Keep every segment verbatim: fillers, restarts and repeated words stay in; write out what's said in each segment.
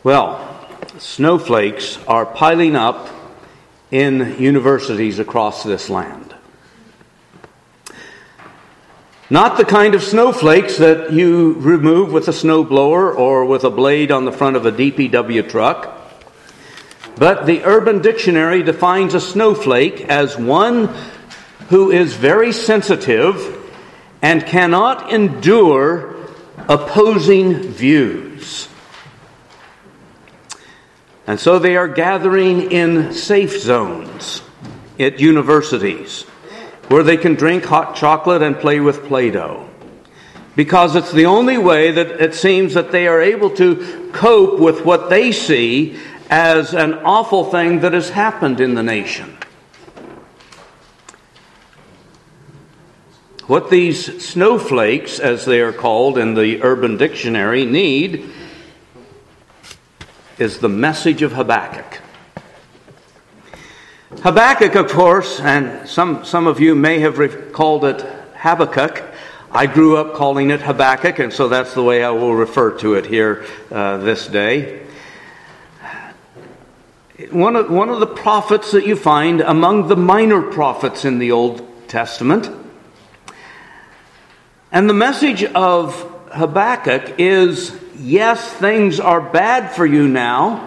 Well, snowflakes are piling up in universities across this land. Not the kind of snowflakes that you remove with a snowblower or with a blade on the front of a D P W truck, but the Urban Dictionary defines a snowflake as one who is very sensitive and cannot endure opposing views. And so they are gathering in safe zones at universities where they can drink hot chocolate and play with Play-Doh, because it's the only way that it seems that they are able to cope with what they see as an awful thing that has happened in the nation. What these snowflakes, as they are called in the Urban Dictionary, need is the message of Habakkuk. Habakkuk, of course, and some, some of you may have called it Habakkuk. I grew up calling it Habakkuk, and so that's the way I will refer to it here uh, this day. One of, one of the prophets that you find among the minor prophets in the Old Testament. And the message of Habakkuk is, yes, things are bad for you now.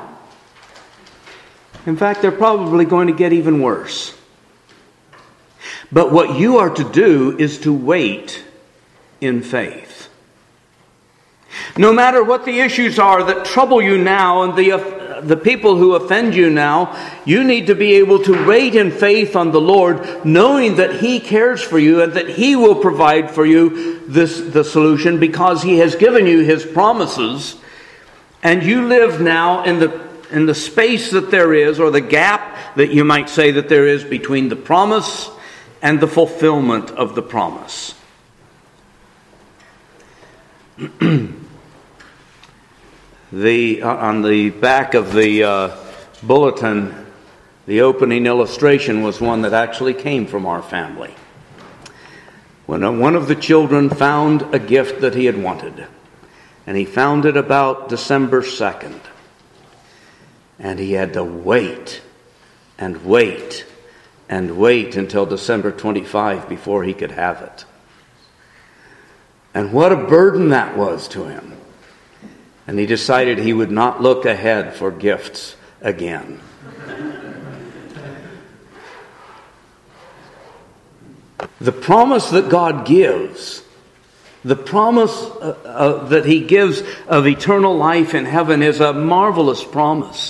In fact, they're probably going to get even worse. But what you are to do is to wait in faith. No matter what the issues are that trouble you now and the the people who offend you now, you need to be able to wait in faith on the Lord, knowing that He cares for you and that He will provide for you this the solution, because He has given you His promises. And you live now in the in the space that there is, or the gap that you might say that there is between the promise and the fulfillment of the promise. The uh, on the back of the uh, bulletin, the opening illustration was one that actually came from our family. When uh, one of the children found a gift that he had wanted, and he found it about December second, and he had to wait and wait and wait until December twenty-fifth before he could have it. And what a burden that was to him. And he decided he would not look ahead for gifts again. The promise that God gives, the promise uh, uh, that He gives of eternal life in heaven, is a marvelous promise.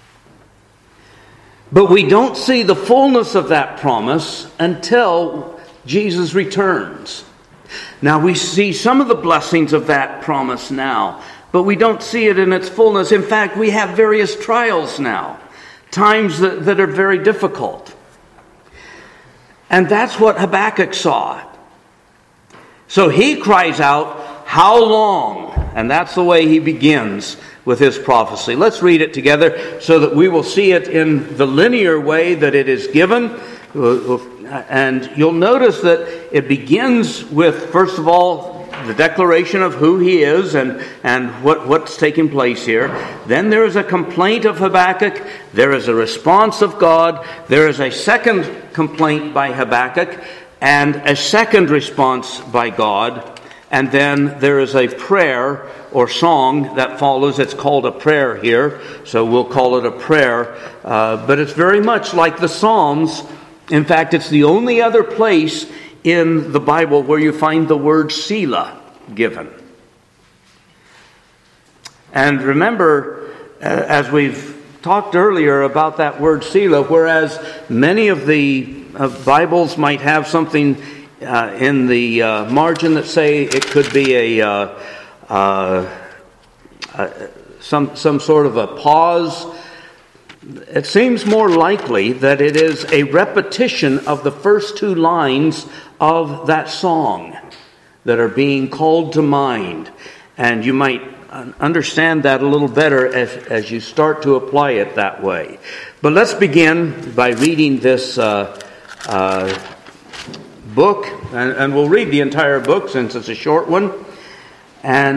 But we don't see the fullness of that promise until Jesus returns. Now we see some of the blessings of that promise now, but we don't see it in its fullness. In fact, we have various trials now, times that, that are very difficult. And that's what Habakkuk saw. So he cries out, "How long?" And that's the way he begins with his prophecy. Let's read it together so that we will see it in the linear way that it is given. And you'll notice that it begins with, first of all, the declaration of who he is and, and what, what's taking place here. Then there is a complaint of Habakkuk. There is a response of God. There is a second complaint by Habakkuk and a second response by God. And then there is a prayer or song that follows. It's called a prayer here, so we'll call it a prayer. Uh, but it's very much like the Psalms. In fact, it's the only other place in the Bible where you find the word Selah given. And remember, uh, as we've talked earlier about that word Selah, whereas many of the uh, Bibles might have something uh, in the uh, margin that say it could be a uh, uh, uh, some some sort of a pause, it seems more likely that it is a repetition of the first two lines of that song that are being called to mind. And you might understand that a little better as, as you start to apply it that way. But let's begin by reading this uh, uh, book. And, and we'll read the entire book since it's a short one. And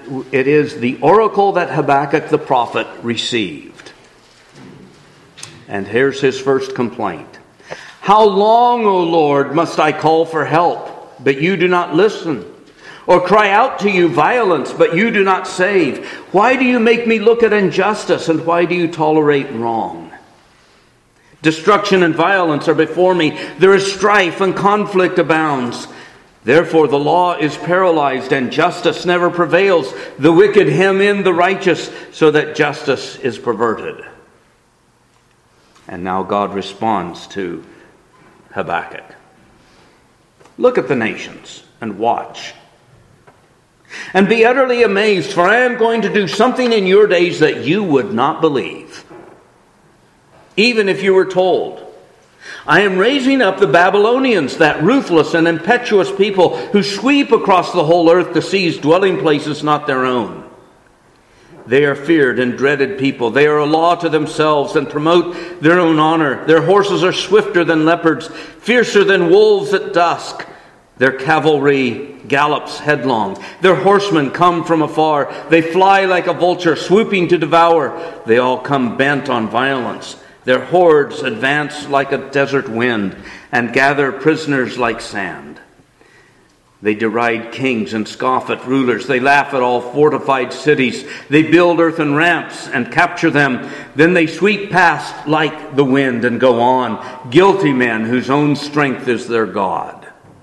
it is the oracle that Habakkuk the prophet received. And here's his first complaint. How long, O Lord, must I call for help, but you do not listen? Or cry out to you violence, but you do not save? Why do you make me look at injustice, and why do you tolerate wrong? Destruction and violence are before me. There is strife and conflict abounds. Therefore the law is paralyzed, and justice never prevails. The wicked hem in the righteous, so that justice is perverted. And now God responds to Habakkuk. Look at the nations and watch. And be utterly amazed, for I am going to do something in your days that you would not believe, even if you were told. I am raising up the Babylonians, that ruthless and impetuous people who sweep across the whole earth to seize dwelling places not their own. They are feared and dreaded people. They are a law to themselves and promote their own honor. Their horses are swifter than leopards, fiercer than wolves at dusk. Their cavalry gallops headlong. Their horsemen come from afar. They fly like a vulture, swooping to devour. They all come bent on violence. Their hordes advance like a desert wind and gather prisoners like sand. They deride kings and scoff at rulers. They laugh at all fortified cities. They build earthen ramps and capture them. Then they sweep past like the wind and go on. Guilty men whose own strength is their God.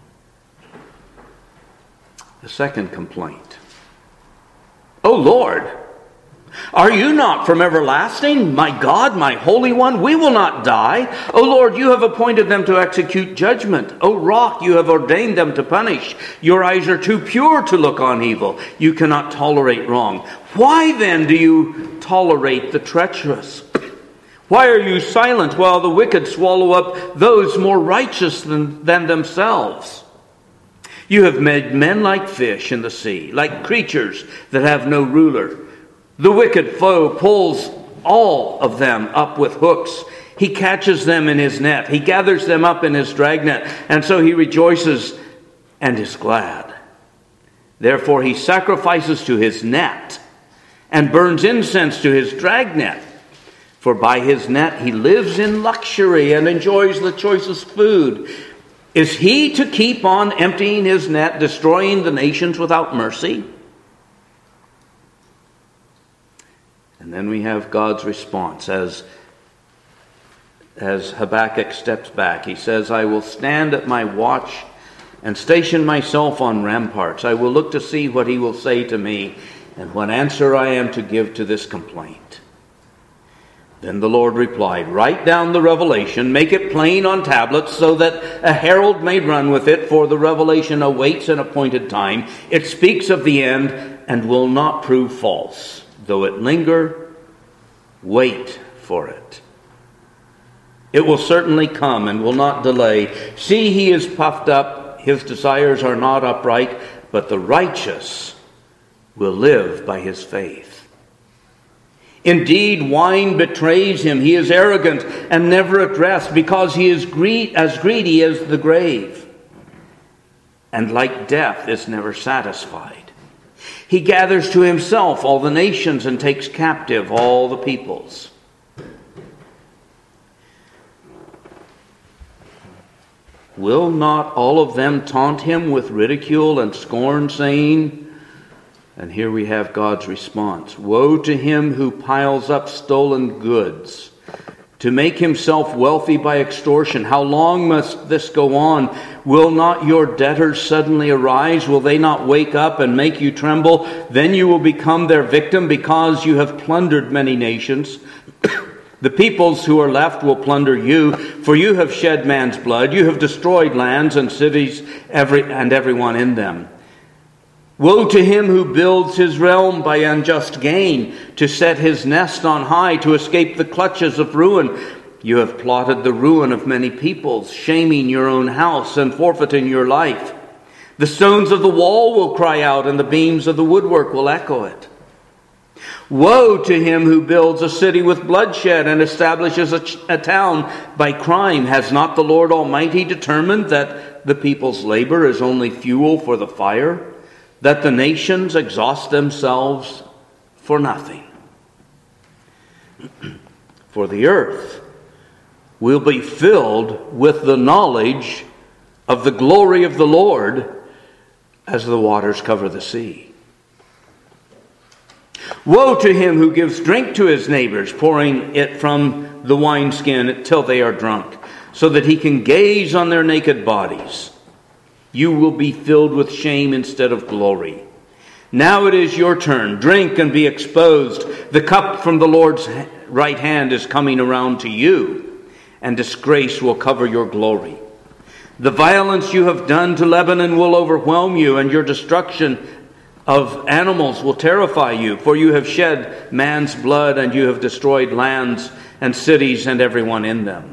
The second complaint. O Lord, are you not from everlasting? My God, my Holy One, we will not die. O Lord, you have appointed them to execute judgment. O Rock, you have ordained them to punish. Your eyes are too pure to look on evil. You cannot tolerate wrong. Why then do you tolerate the treacherous? Why are you silent while the wicked swallow up those more righteous than, than themselves? You have made men like fish in the sea, like creatures that have no ruler. The wicked foe pulls all of them up with hooks. He catches them in his net. He gathers them up in his dragnet, and so he rejoices and is glad. Therefore he sacrifices to his net and burns incense to his dragnet. For by his net he lives in luxury and enjoys the choicest food. Is he to keep on emptying his net, destroying the nations without mercy? And then we have God's response as, as Habakkuk steps back. He says, I will stand at my watch and station myself on ramparts. I will look to see what he will say to me and what answer I am to give to this complaint. Then the Lord replied, write down the revelation, make it plain on tablets so that a herald may run with it, for the revelation awaits an appointed time. It speaks of the end and will not prove false. Though it linger, wait for it. It will certainly come and will not delay. See, he is puffed up, his desires are not upright, but the righteous will live by his faith. Indeed, wine betrays him. He is arrogant and never at rest, because he is greed, as greedy as the grave, and like death is never satisfied. He gathers to himself all the nations and takes captive all the peoples. Will not all of them taunt him with ridicule and scorn, saying, and here we have God's response, woe to him who piles up stolen goods to make himself wealthy by extortion. How long must this go on? Will not your debtors suddenly arise? Will they not wake up and make you tremble? Then you will become their victim, because you have plundered many nations. The peoples who are left will plunder you, for you have shed man's blood. You have destroyed lands and cities every and everyone in them. Woe to him who builds his realm by unjust gain, to set his nest on high, to escape the clutches of ruin. You have plotted the ruin of many peoples, shaming your own house and forfeiting your life. The stones of the wall will cry out, and the beams of the woodwork will echo it. Woe to him who builds a city with bloodshed and establishes a, ch- a town by crime. Has not the Lord Almighty determined that the people's labor is only fuel for the fire? that the nations exhaust themselves for nothing. For the earth will be filled with the knowledge of the glory of the Lord as the waters cover the sea. Woe to him who gives drink to his neighbors, pouring it from the wineskin till they are drunk, so that he can gaze on their naked bodies. You will be filled with shame instead of glory. Now it is your turn. Drink and be exposed. The cup from the Lord's right hand is coming around to you, and disgrace will cover your glory. The violence you have done to Lebanon will overwhelm you, and your destruction of animals will terrify you. For you have shed man's blood, and you have destroyed lands and cities and everyone in them.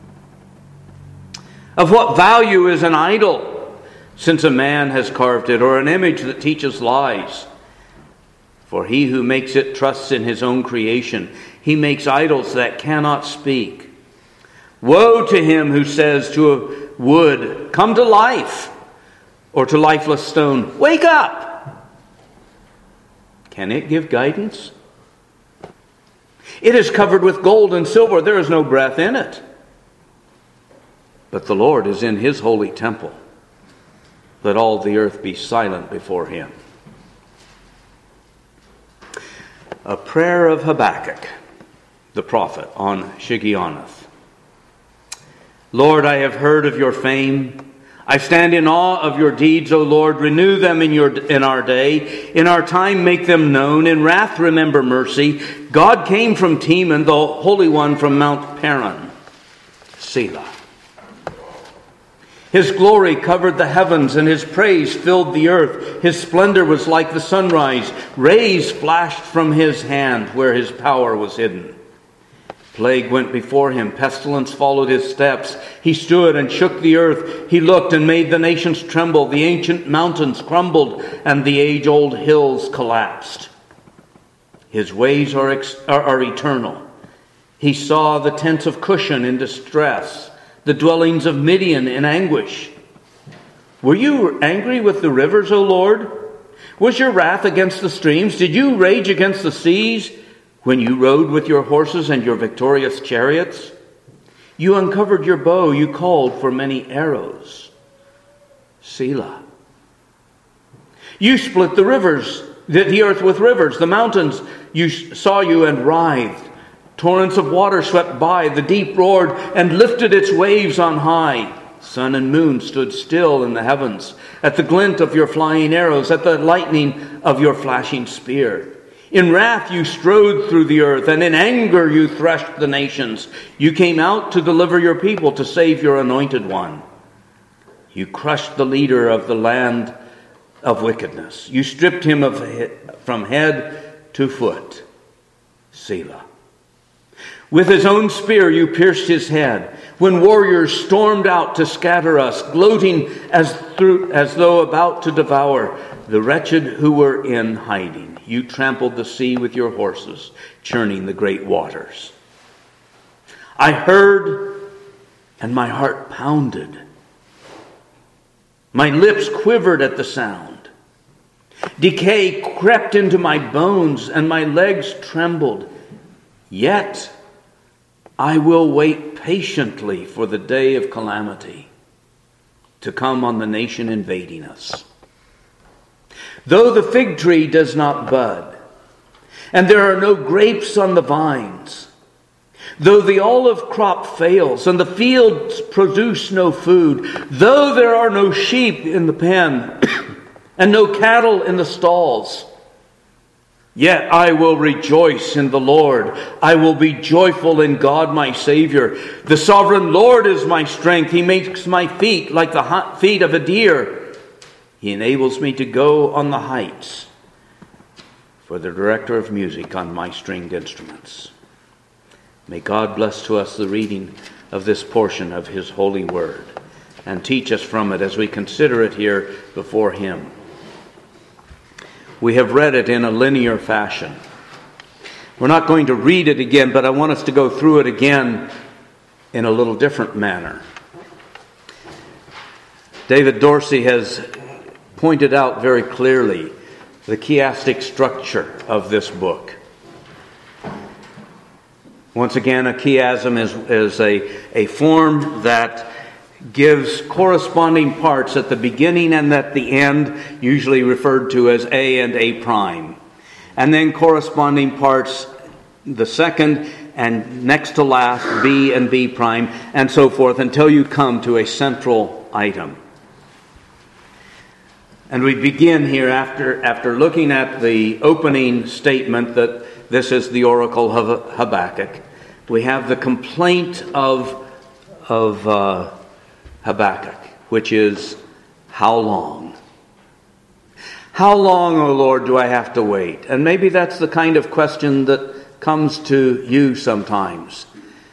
Of what value is an idol, since a man has carved it, or an image that teaches lies? For he who makes it trusts in his own creation. He makes idols that cannot speak. Woe to him who says to a wood, come to life, or to lifeless stone, wake up. Can it give guidance? It is covered with gold and silver. There is no breath in it. But the Lord is in his holy temple. Let all the earth be silent before him. A prayer of Habakkuk, the prophet, on Shigionoth. Lord, I have heard of your fame. I stand in awe of your deeds, O Lord. Renew them in your in our day. In our time, make them known. In wrath, remember mercy. God came from Teman, the Holy One from Mount Paran. Selah. His glory covered the heavens, and his praise filled the earth. His splendor was like the sunrise. Rays flashed from his hand where his power was hidden. Plague went before him. Pestilence followed his steps. He stood and shook the earth. He looked and made the nations tremble. The ancient mountains crumbled, and the age-old hills collapsed. His ways are, ex- are, are eternal. He saw the tents of Cushan in distress, the dwellings of Midian in anguish. Were you angry with the rivers, O Lord? Was your wrath against the streams? Did you rage against the seas when you rode with your horses and your victorious chariots? You uncovered your bow. You called for many arrows. Selah. You split the rivers, the, the earth with rivers. The mountains you saw you and writhed. Torrents of water swept by. The deep roared and lifted its waves on high. Sun and moon stood still in the heavens at the glint of your flying arrows, at the lightning of your flashing spear. In wrath you strode through the earth, and in anger you threshed the nations. You came out to deliver your people, to save your anointed one. You crushed the leader of the land of wickedness. You stripped him of from head to foot. Selah. With his own spear you pierced his head. When warriors stormed out to scatter us, gloating as through as though about to devour the wretched who were in hiding, you trampled the sea with your horses, churning the great waters. I heard, and my heart pounded. My lips quivered at the sound. Decay crept into my bones, and my legs trembled. Yet I will wait patiently for the day of calamity to come on the nation invading us. Though the fig tree does not bud, and there are no grapes on the vines, though the olive crop fails, and the fields produce no food, though there are no sheep in the pen, and no cattle in the stalls, yet I will rejoice in the Lord. I will be joyful in God my Savior. The sovereign Lord is my strength. He makes my feet like the feet of a deer. He enables me to go on the heights. For the director of music on my stringed instruments. May God bless to us the reading of this portion of his holy word, and teach us from it as we consider it here before him. We have read it in a linear fashion. We're not going to read it again, but I want us to go through it again in a little different manner. David Dorsey has pointed out very clearly the chiastic structure of this book. Once again, a chiasm is, is a, a form that gives corresponding parts at the beginning and at the end, usually referred to as A and A prime. And then corresponding parts, the second and next to last, B and B prime, and so forth, until you come to a central item. And we begin here after, after looking at the opening statement that this is the oracle of Habakkuk. We have the complaint of, of uh, Habakkuk, which is, how long? How long, O Lord, do I have to wait? And maybe that's the kind of question that comes to you sometimes.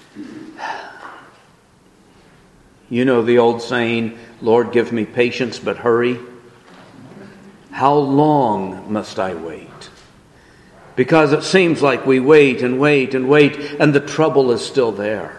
You know the old saying, Lord, give me patience, but hurry. How long must I wait? Because it seems like we wait and wait and wait, and the trouble is still there.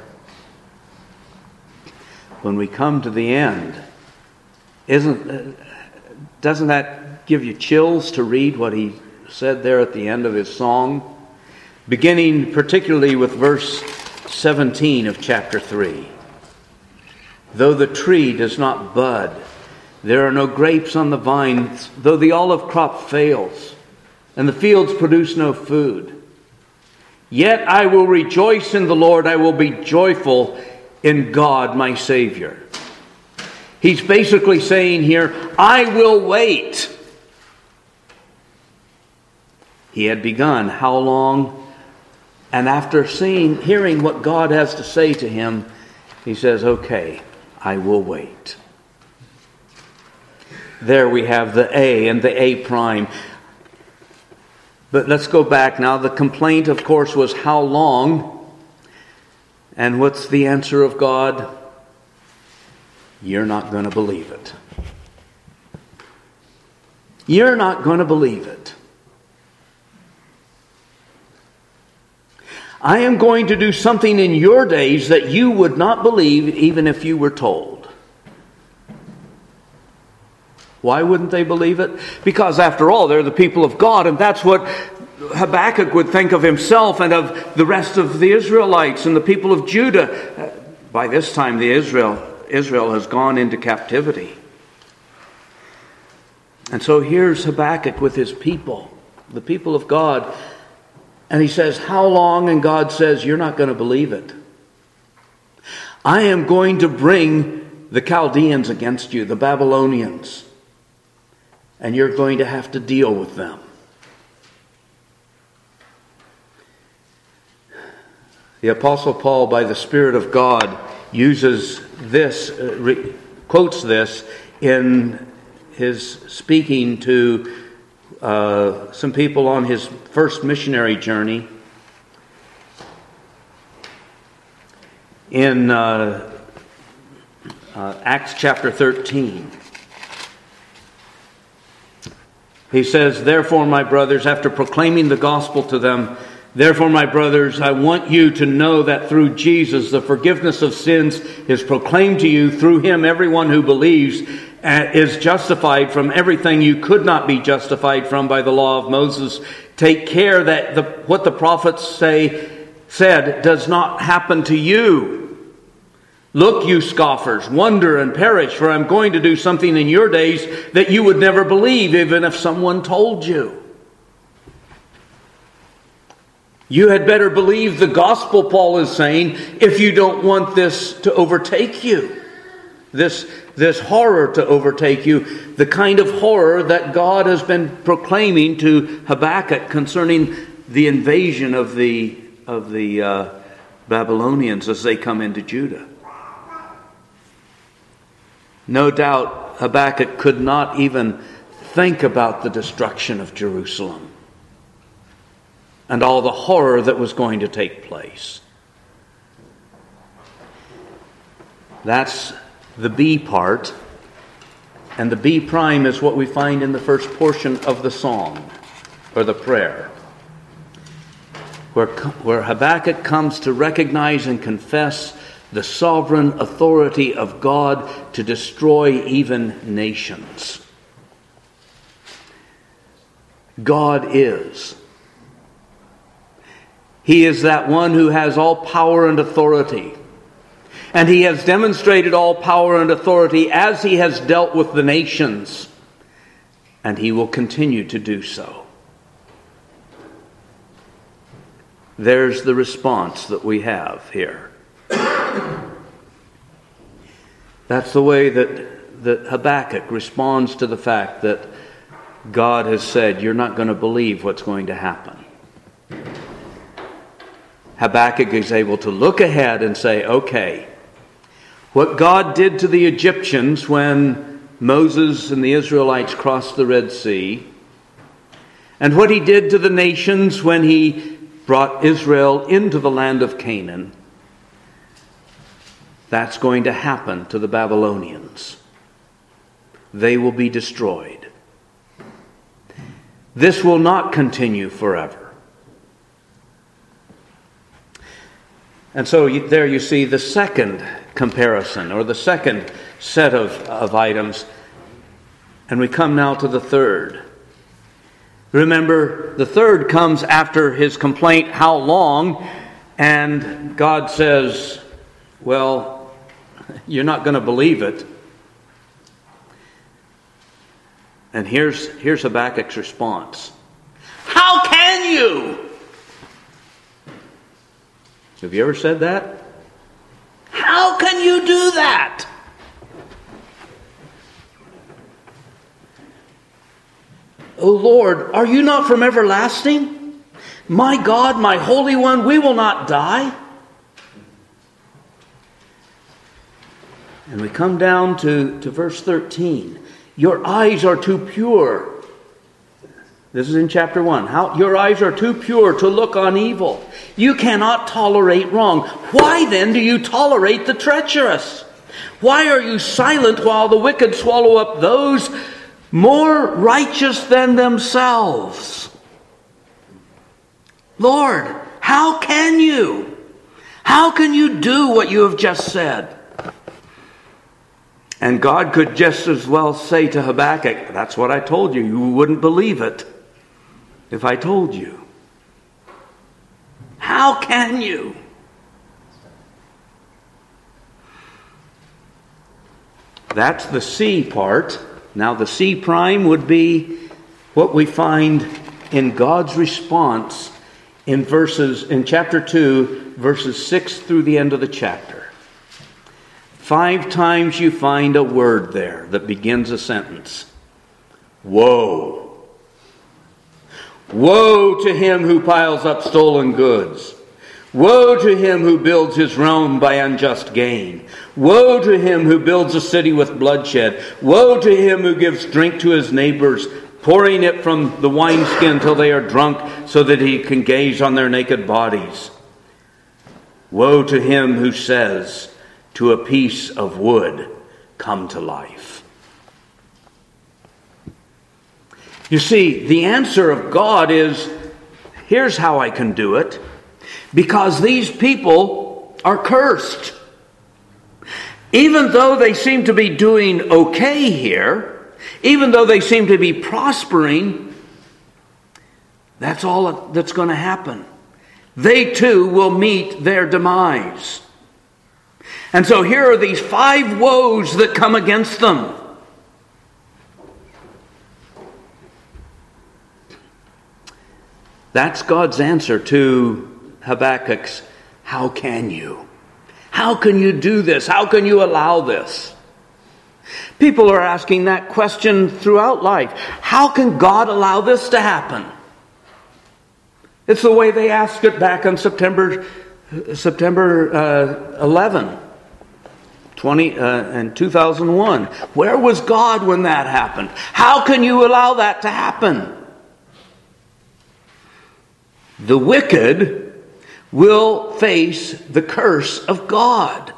When we come to the end, isn't doesn't that give you chills to read what he said there at the end of his song? Beginning particularly with verse seventeen of chapter three. Though the tree does not bud, there are no grapes on the vines, though the olive crop fails, and the fields produce no food. Yet I will rejoice in the Lord, I will be joyful in God my Savior. He's basically saying here, I will wait. He had begun. How long? And after seeing, hearing what God has to say to him, he says, okay, I will wait. There we have the A and the A prime. But let's go back now. The complaint, of course, was how long? And what's the answer of God? You're not going to believe it. You're not going to believe it. I am going to do something in your days that you would not believe even if you were told. Why wouldn't they believe it? Because after all, they're the people of God, and that's what Habakkuk would think of himself and of the rest of the Israelites and the people of Judah. By this time, the Israel, Israel has gone into captivity. And so here's Habakkuk with his people, the people of God. And he says, how long? And God says, you're not going to believe it. I am going to bring the Chaldeans against you, the Babylonians. And you're going to have to deal with them. The Apostle Paul, by the Spirit of God, uses this, uh, re- quotes this in his speaking to uh, some people on his first missionary journey. In uh, uh, Acts chapter thirteen. He says, therefore, my brothers, after proclaiming the gospel to them, therefore, my brothers, I want you to know that through Jesus, the forgiveness of sins is proclaimed to you. Through him, everyone who believes is justified from everything you could not be justified from by the law of Moses. Take care that the, what the prophets say said does not happen to you. Look, you scoffers, wonder and perish, for I'm going to do something in your days that you would never believe, even if someone told you. You had better believe the gospel, Paul is saying, if you don't want this to overtake you. This, this horror to overtake you. The kind of horror that God has been proclaiming to Habakkuk concerning the invasion of the, of the uh, Babylonians as they come into Judah. No doubt Habakkuk could not even think about the destruction of Jerusalem and all the horror that was going to take place. That's the B part. And the B prime is what we find in the first portion of the song, or the prayer, where, where Habakkuk comes to recognize and confess the sovereign authority of God to destroy even nations. God is. He is that one who has all power and authority. And He has demonstrated all power and authority as He has dealt with the nations. And He will continue to do so. There's the response that we have here. That's the way that, that Habakkuk responds to the fact that God has said, you're not going to believe what's going to happen. Habakkuk is able to look ahead and say, okay, what God did to the Egyptians when Moses and the Israelites crossed the Red Sea, and what He did to the nations when He brought Israel into the land of Canaan, that's going to happen to the Babylonians. They will be destroyed. This will not continue forever. And so you, there you see the second comparison, or the second set of, of items. And we come now to the third. Remember, the third comes after his complaint, how long? And God says, well, you're not going to believe it. And here's, here's Habakkuk's response. How can you? Have you ever said that? How can you do that? O Lord, are you not from everlasting? My God, my Holy One, we will not die. And we come down to, to verse thirteen. Your eyes are too pure. This is in chapter one. How, your eyes are too pure to look on evil. You cannot tolerate wrong. Why then do you tolerate the treacherous? Why are you silent while the wicked swallow up those more righteous than themselves? Lord, how can you? How can you do what you have just said? And God could just as well say to Habakkuk, that's what I told you. You wouldn't believe it if I told you. How can you? That's the C part. Now the C prime would be what we find in God's response in verses in chapter two, verses six through the end of the chapter. Five times you find a word there that begins a sentence. Woe. Woe to him who piles up stolen goods. Woe to him who builds his realm by unjust gain. Woe to him who builds a city with bloodshed. Woe to him who gives drink to his neighbors, pouring it from the wineskin till they are drunk, so that he can gaze on their naked bodies. Woe to him who says to a piece of wood, come to life. You see, the answer of God is, here's how I can do it. Because these people are cursed. Even though they seem to be doing okay here, even though they seem to be prospering, that's all that's going to happen. They too will meet their demise. And so here are these five woes that come against them. That's God's answer to Habakkuk's, how can you? How can you do this? How can you allow this? People are asking that question throughout life. How can God allow this to happen? It's the way they asked it back on September September uh, eleventh, twenty uh, and two thousand one. Where was God when that happened? How can you allow that to happen? The wicked will face the curse of God.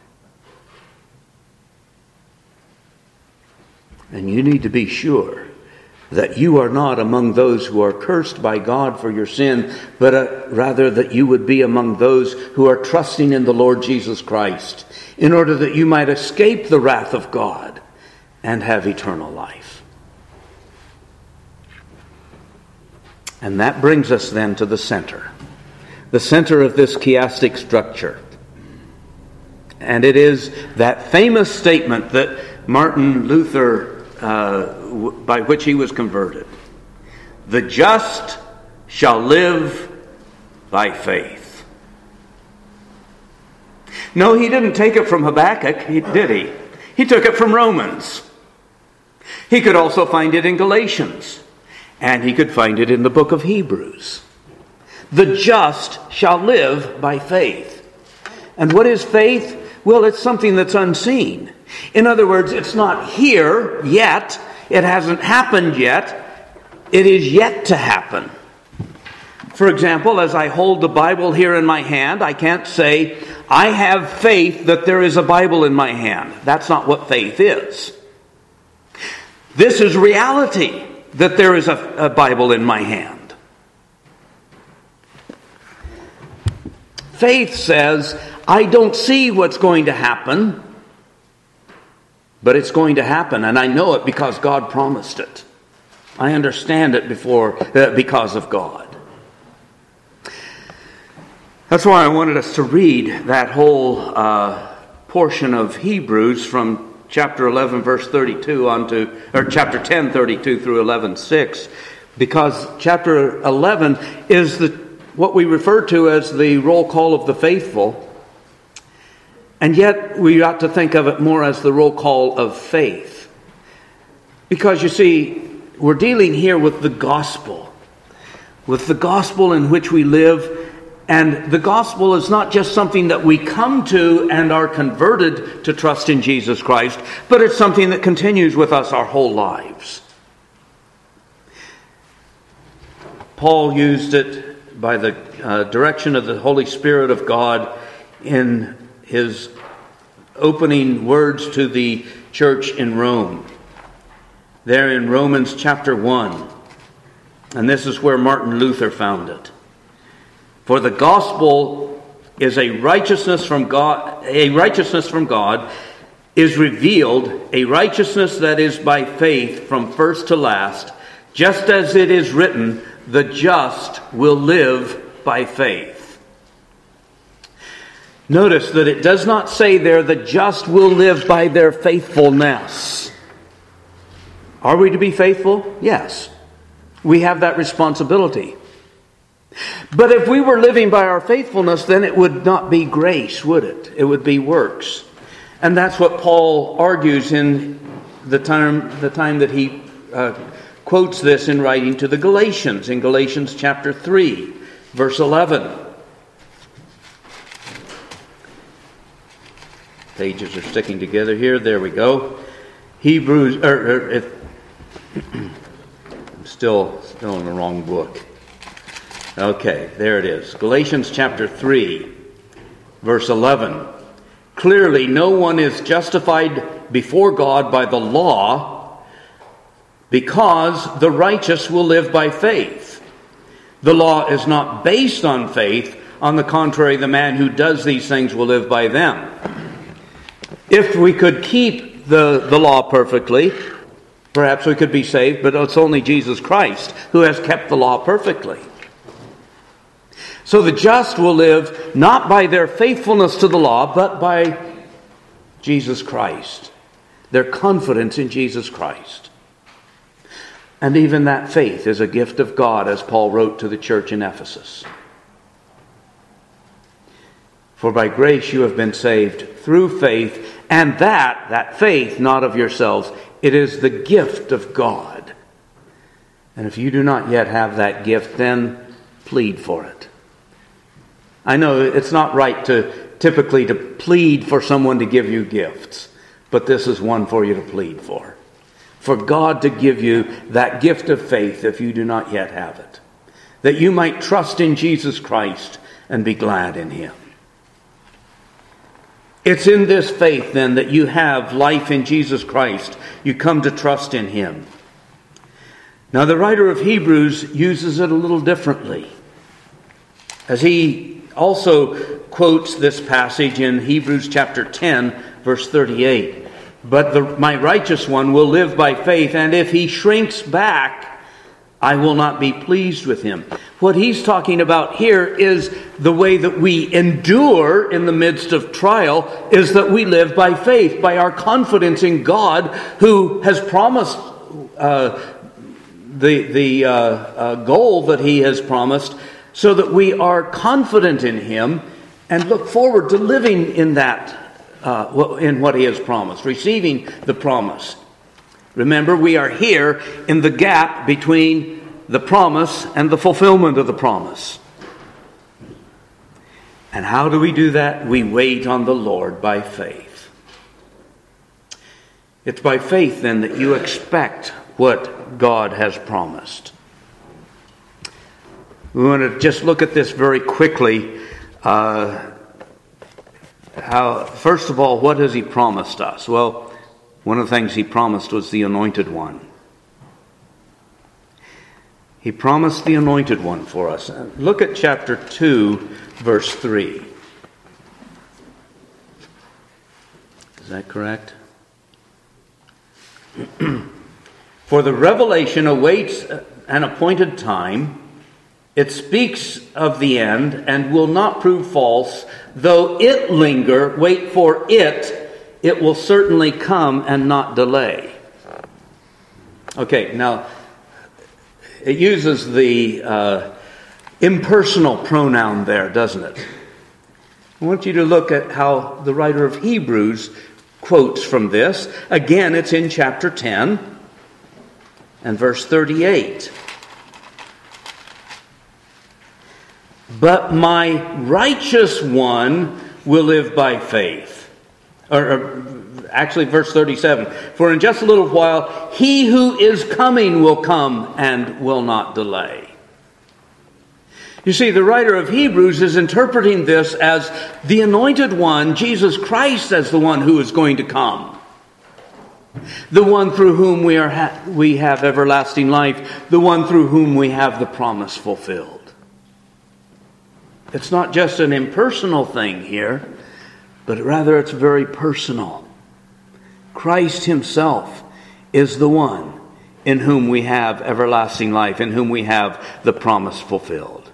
And you need to be sure that you are not among those who are cursed by God for your sin, but uh, rather that you would be among those who are trusting in the Lord Jesus Christ, in order that you might escape the wrath of God and have eternal life. And that brings us then to the center. The center of this chiastic structure. And it is that famous statement that Martin Luther, uh, w- by which he was converted. The just shall live by faith. No, he didn't take it from Habakkuk, he, did he? He took it from Romans. He could also find it in Galatians. And he could find it in the book of Hebrews. The just shall live by faith. And what is faith? Well, it's something that's unseen. In other words, it's not here yet. It hasn't happened yet. It is yet to happen. For example, as I hold the Bible here in my hand, I can't say, I have faith that there is a Bible in my hand. That's not what faith is. This is reality, that there is a, a Bible in my hand. Faith says, I don't see what's going to happen, but it's going to happen, and I know it because God promised it. I understand it before uh, because of God. That's why I wanted us to read that whole uh, portion of Hebrews from chapter eleven, verse thirty-two, on to, or chapter ten, thirty-two through eleven, six, because chapter eleven is the what we refer to as the roll call of the faithful. And yet we ought to think of it more as the roll call of faith. Because you see, we're dealing here with the gospel. With the gospel in which we live. And the gospel is not just something that we come to and are converted to trust in Jesus Christ, but it's something that continues with us our whole lives. Paul used it by the uh, direction of the Holy Spirit of God in his opening words to the church in Rome. There in Romans chapter one. And this is where Martin Luther found it. For the gospel is a righteousness from God, a righteousness from God is revealed, a righteousness that is by faith from first to last, just as it is written, the just will live by faith. Notice that it does not say there, the just will live by their faithfulness. Are we to be faithful? Yes. We have that responsibility. But if we were living by our faithfulness, then it would not be grace, would it? It would be works. And that's what Paul argues in the time, the time that he uh, quotes this in writing to the Galatians, in Galatians chapter three, verse eleven. Pages are sticking together here. There we go. Hebrews, or, or if I'm still still in the wrong book. Okay, there it is. Galatians chapter three, verse eleven. Clearly, no one is justified before God by the law, because the righteous will live by faith. The law is not based on faith. On the contrary, the man who does these things will live by them. If we could keep the, the law perfectly, perhaps we could be saved, but it's only Jesus Christ who has kept the law perfectly. So the just will live not by their faithfulness to the law, but by Jesus Christ. Their confidence in Jesus Christ. And even that faith is a gift of God, as Paul wrote to the church in Ephesus. For by grace you have been saved through faith, and that, that faith, not of yourselves, it is the gift of God. And if you do not yet have that gift, then plead for it. I know it's not right to typically to plead for someone to give you gifts, but this is one for you to plead for. For God to give you that gift of faith if you do not yet have it. That you might trust in Jesus Christ and be glad in Him. It's in this faith then that you have life in Jesus Christ. You come to trust in Him. Now the writer of Hebrews uses it a little differently. As he also quotes this passage in Hebrews chapter ten, verse thirty-eight. But the, my righteous one will live by faith, and if he shrinks back, I will not be pleased with him. What he's talking about here is the way that we endure in the midst of trial is that we live by faith, by our confidence in God who has promised uh, the, the uh, uh, goal that he has promised, so that we are confident in him and look forward to living in that, uh, in what he has promised, receiving the promise. Remember, we are here in the gap between the promise and the fulfillment of the promise. And how do we do that? We wait on the Lord by faith. It's by faith, then, that you expect what God has promised. We want to just look at this very quickly. Uh, how, first of all, what has he promised us? Well, one of the things he promised was the Anointed One. He promised the Anointed One for us. Look at chapter two, verse three. Is that correct? For the revelation awaits an appointed time. It speaks of the end and will not prove false. Though it linger, wait for it. It will certainly come and not delay. Okay, now, it uses the uh, impersonal pronoun there, doesn't it? I want you to look at how the writer of Hebrews quotes from this. Again, it's in chapter ten and verse thirty-eight. But my righteous one will live by faith. Or, or actually, verse thirty-seven. For in just a little while, he who is coming will come and will not delay. You see, the writer of Hebrews is interpreting this as the Anointed One, Jesus Christ, as the one who is going to come. The one through whom we are ha- we have everlasting life. The one through whom we have the promise fulfilled. It's not just an impersonal thing here, but rather it's very personal. Christ himself is the one in whom we have everlasting life, in whom we have the promise fulfilled.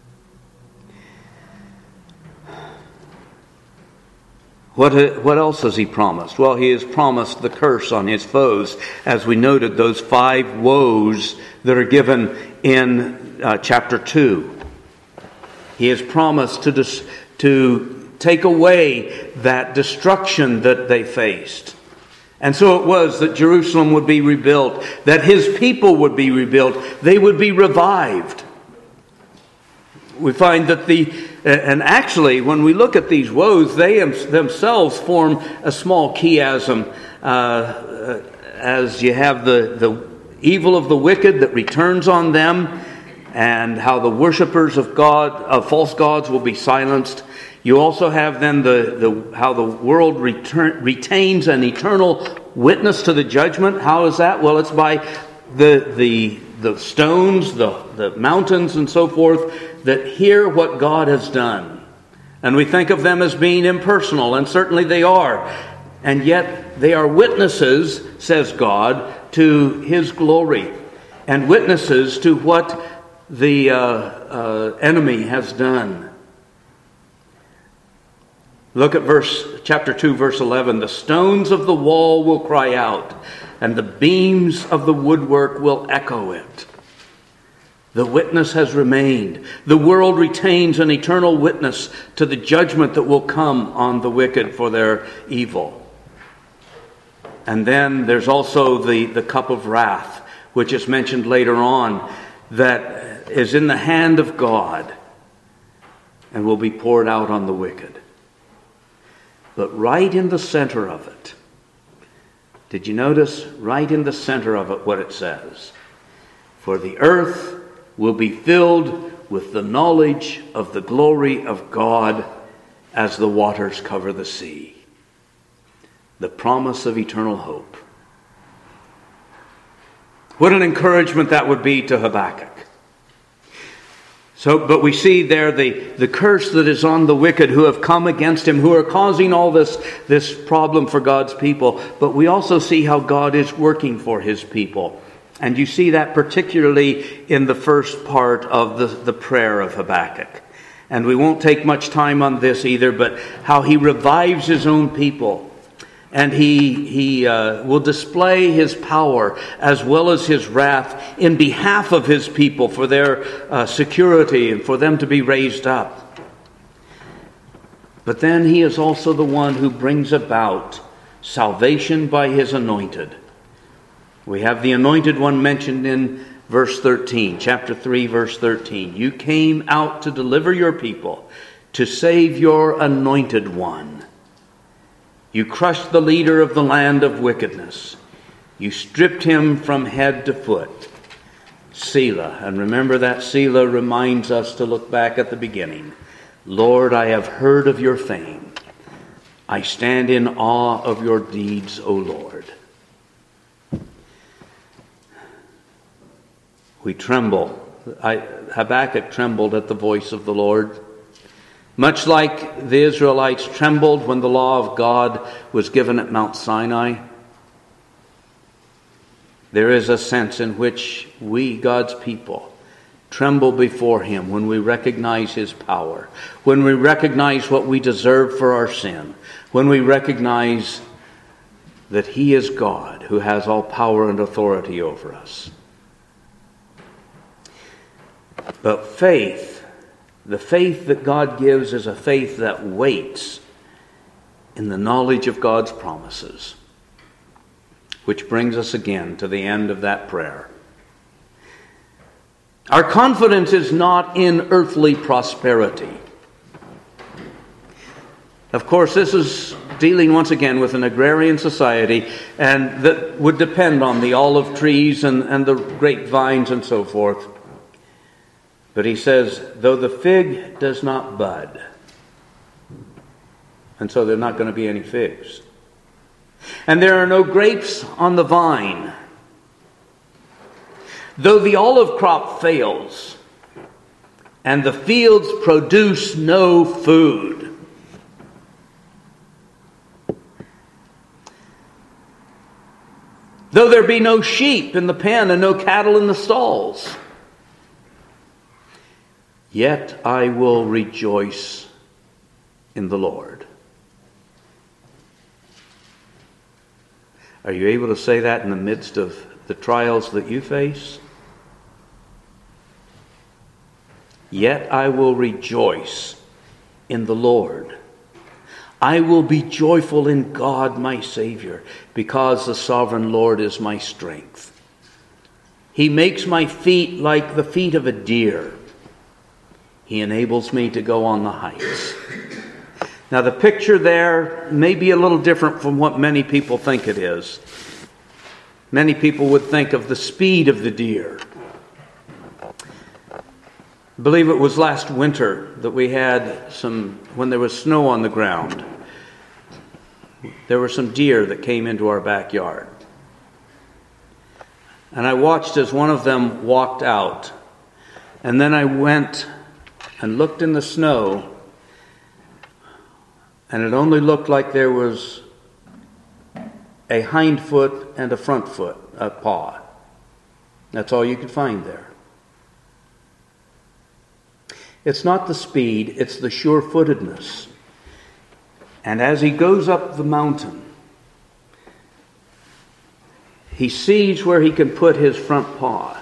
What, what else has he promised? Well, he has promised the curse on his foes, as we noted, those five woes that are given in uh, chapter two. He has promised to dis- to take away that destruction that they faced. And so it was that Jerusalem would be rebuilt, that his people would be rebuilt, they would be revived. We find that the, and actually when we look at these woes, they themselves form a small chiasm, uh, as you have the, the evil of the wicked that returns on them, and how the worshippers of God, of false gods, will be silenced. You also have then the, the how the world return, retains an eternal witness to the judgment. How is that? Well, it's by the the the stones, the, the mountains, and so forth that hear what God has done. And we think of them as being impersonal, and certainly they are. And yet they are witnesses, says God, to his glory, and witnesses to what the uh, uh, enemy has done. Look at verse chapter two, verse eleven. The stones of the wall will cry out, and the beams of the woodwork will echo it. The witness has remained. The world retains an eternal witness to the judgment that will come on the wicked for their evil. And then there's also the, the cup of wrath, which is mentioned later on, that is in the hand of God and will be poured out on the wicked. But right in the center of it, did you notice right in the center of it what it says? For the earth will be filled with the knowledge of the glory of God as the waters cover the sea. The promise of eternal hope. What an encouragement that would be to Habakkuk. So, but we see there the, the curse that is on the wicked who have come against him, who are causing all this, this problem for God's people. But we also see how God is working for his people. And you see that particularly in the first part of the, the prayer of Habakkuk. And we won't take much time on this either, but how he revives his own people. And he, he uh, will display his power as well as his wrath in behalf of his people for their uh, security and for them to be raised up. But then he is also the one who brings about salvation by his anointed. We have the anointed one mentioned in verse thirteen, chapter three, verse thirteen. You came out to deliver your people, to save your anointed one. You crushed the leader of the land of wickedness. You stripped him from head to foot. Selah. And remember that Selah reminds us to look back at the beginning. Lord, I have heard of your fame. I stand in awe of your deeds, O Lord. We tremble. I, Habakkuk trembled at the voice of the Lord. Much like the Israelites trembled when the law of God was given at Mount Sinai, there is a sense in which we, God's people, tremble before him when we recognize his power, when we recognize what we deserve for our sin, when we recognize that he is God who has all power and authority over us. But faith, the faith that God gives is a faith that waits in the knowledge of God's promises. Which brings us again to the end of that prayer. Our confidence is not in earthly prosperity. Of course, this is dealing once again with an agrarian society, and that would depend on the olive trees and, and the grapevines and so forth. But he says, though the fig does not bud, and so there are not going to be any figs, and there are no grapes on the vine, though the olive crop fails, and the fields produce no food, though there be no sheep in the pen and no cattle in the stalls, yet I will rejoice in the Lord. Are you able to say that in the midst of the trials that you face? Yet I will rejoice in the Lord. I will be joyful in God my Savior, because the sovereign Lord is my strength. He makes my feet like the feet of a deer. He enables me to go on the heights. Now the picture there may be a little different from what many people think it is. Many people would think of the speed of the deer. I believe it was last winter that we had some, when there was snow on the ground, there were some deer that came into our backyard. And I watched as one of them walked out. And then I went and looked in the snow, and it only looked like there was a hind foot and a front foot, a paw. That's all you could find there. It's not the speed, it's the sure-footedness. And as he goes up the mountain, he sees where he can put his front paw.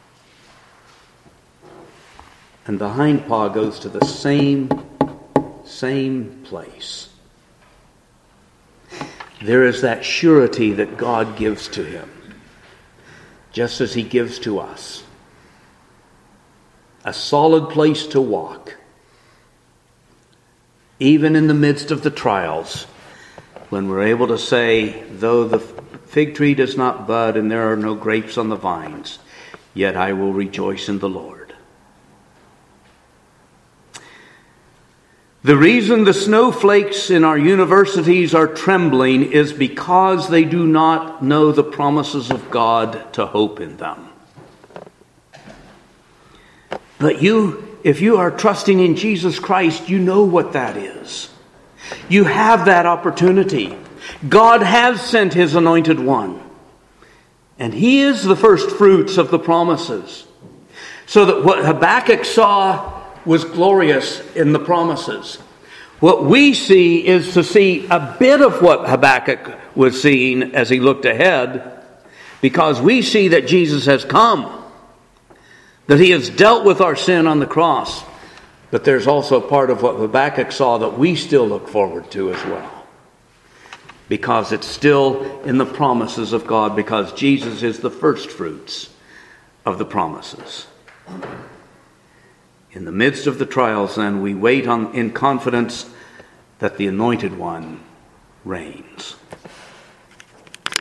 And the hind paw goes to the same, same place. There is that surety that God gives to him, just as he gives to us. A solid place to walk, even in the midst of the trials, when we're able to say, though the fig tree does not bud and there are no grapes on the vines, yet I will rejoice in the Lord. The reason the snowflakes in our universities are trembling is because they do not know the promises of God to hope in them. But you, if you are trusting in Jesus Christ, you know what that is. You have that opportunity. God has sent his anointed one. And he is the first fruits of the promises. So that what Habakkuk saw was glorious in the promises. What we see is to see a bit of what Habakkuk was seeing as he looked ahead, because we see that Jesus has come, that he has dealt with our sin on the cross. But there's also part of what Habakkuk saw that we still look forward to as well, because it's still in the promises of God, because Jesus is the first fruits of the promises. In the midst of the trials, then, we wait on in confidence that the Anointed One reigns.